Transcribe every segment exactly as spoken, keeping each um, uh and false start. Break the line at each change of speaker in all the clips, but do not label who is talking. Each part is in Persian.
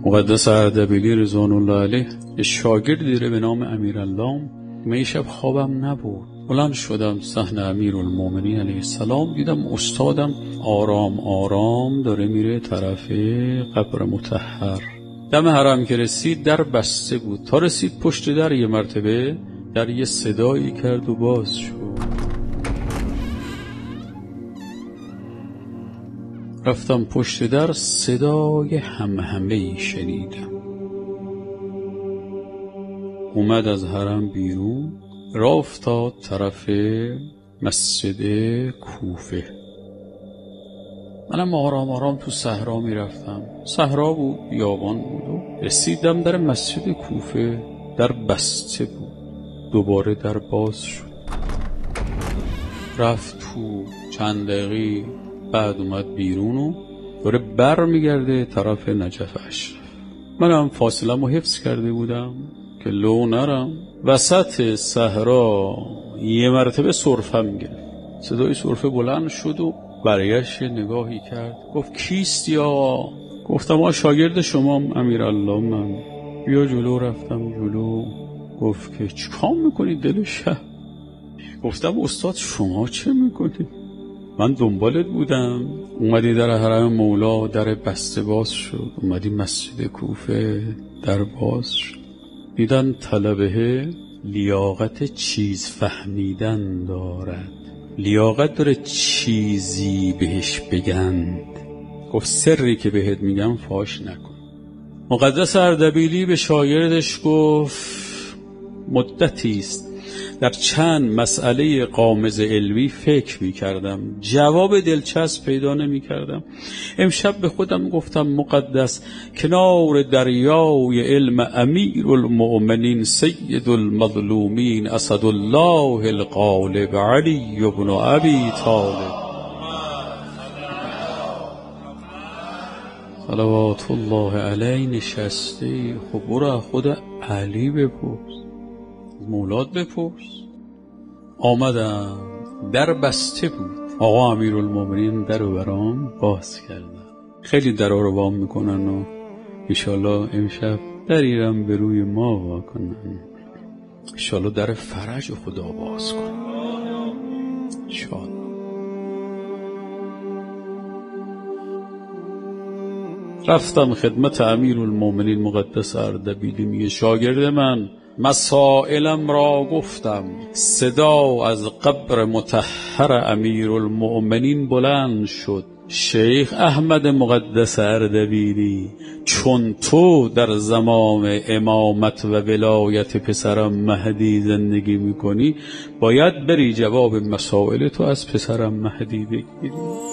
مقدس اردبیلی رضوان الله علیه یه شاگردی داره به نام امیراللام. من شب خوابم نبود، بلند شدم صحن امیرالمومنین علیه السلام، دیدم استادم آرام آرام داره میره طرف قبر مطهر. دم حرم که رسید در بسته بود، تا رسید پشت در یه مرتبه در یه صدایی کرد و باز شد. رفتم پشت در، صدای همهمه‌ای شنیدم. اومد از حرم بیرون، راه افتاد طرف مسجد کوفه. منم آرام آرام تو صحرا میرفتم، صحرا بود، بیابان بود و رسیدم در مسجد کوفه، در بسته بود. دوباره در باز شد. رفت تو، چند دقیقه بعد اومد بیرون و داره بر میگرده طرف نجف اشرف. منم فاصله‌مو حفظ کرده بودم که لو نرم. وسط صحرا یه مرتبه سرفم گرفت، صدای سرفه بلند شد و برگشت نگاهی کرد، گفت کیست یا؟ گفتم آ شاگرد شمام امیرالله من. بیا جلو. رفتم جلو. گفت که چیکار میکنید دل شب؟ گفتم استاد شما چه میکنید؟ من دنبالت بودم، اومدی در حرم مولا، در بسته باز شد، اومدی مسجد کوفه، در باز شد. دیدن طلبه لیاقت چیز فهمیدن دارد، لیاقت داره چیزی بهش بگند. گفت سری که بهت میگم فاش نکن. مقدس اردبیلی به شاگردش گفت مدتی است در چند مسئله غامض علمی فکر می کردم، جواب دلچسب پیدا نمی کردم. امشب به خودم گفتم مقدس کنار دریای علم امیر المؤمنین سید المظلومین اسدالله الغالب علی بن ابی طالب صلوات الله علیه نشسته. خب برو خود علی بپرس، مولاد بپرس. آمدم، در بسته بود. آقا امیرالمومنین در رو برام باز کردن. خیلی درها رو بام میکنن و انشالله امشب دریرم به روی ما وا کنن، انشالله در فرج خدا باز کنن شاد. رفتم خدمت امیرالمومنین مقدس اردبیلی. میگه شاگرد من مسائلم را گفتم، صدا از قبر مطهر امیرالمؤمنین بلند شد. شیخ احمد مقدس اردبیلی، چون تو در زمان امامت و ولایت پسرم مهدی زندگی میکنی، باید بری جواب مسائل تو از پسرم مهدی بگیری.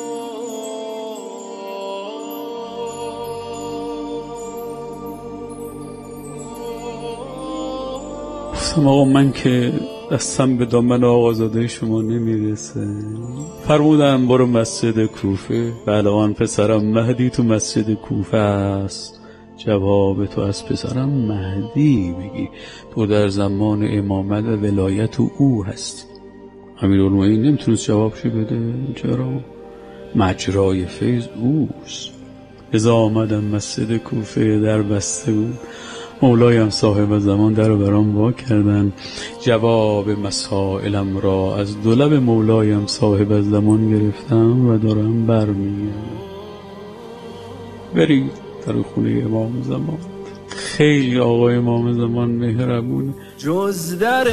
گفتم آقا من که دستم به دامن آقازاده شما نمیرسه. فرمودن برو مسجد کوفه، بله آن پسرم مهدی تو مسجد کوفه است، جواب تو از پسرم مهدی بگی، تو در زمان امامت و ولایت او هستی. امیرالمومنین نمیتونست جوابشو بده، چرا؟ مجرای فیض اوست. ازا آمدم مسجد کوفه، در بسته بود. مولایم صاحب زمان در رو برام وا کردن. جواب مسائلم را از دو لب مولایم صاحب زمان گرفتم و دارم برمیگردم. برید در خونه امام زمان. خیلی آقا امام زمان مهربونه.
جز در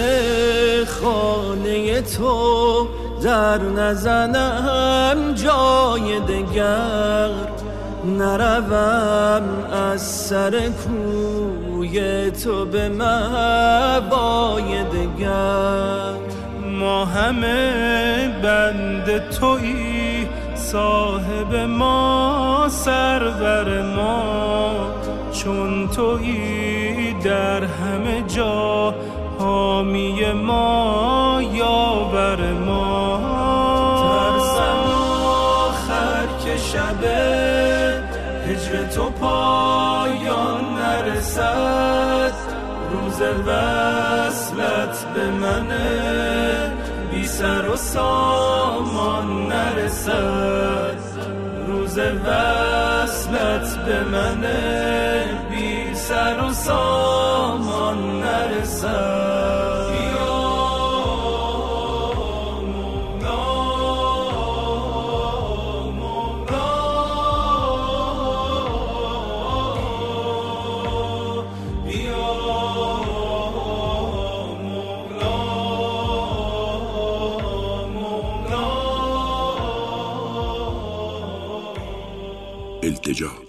خانه تو در نزنم جای دگر، نروم از سر کوی تو به مأوای دگر. ما همه بند تویی، صاحب ما سرور ما، چون تویی در همه جا حامی ما یاور ما. ترسم آخر که شبه هجر تو پایان نرسد، روز وصلت به منه بی سر و سامان نرسد، روز وصلت وصلت به من بی سر و سامان نرسد. یا مولا مولا یا مولا مولا.
التجا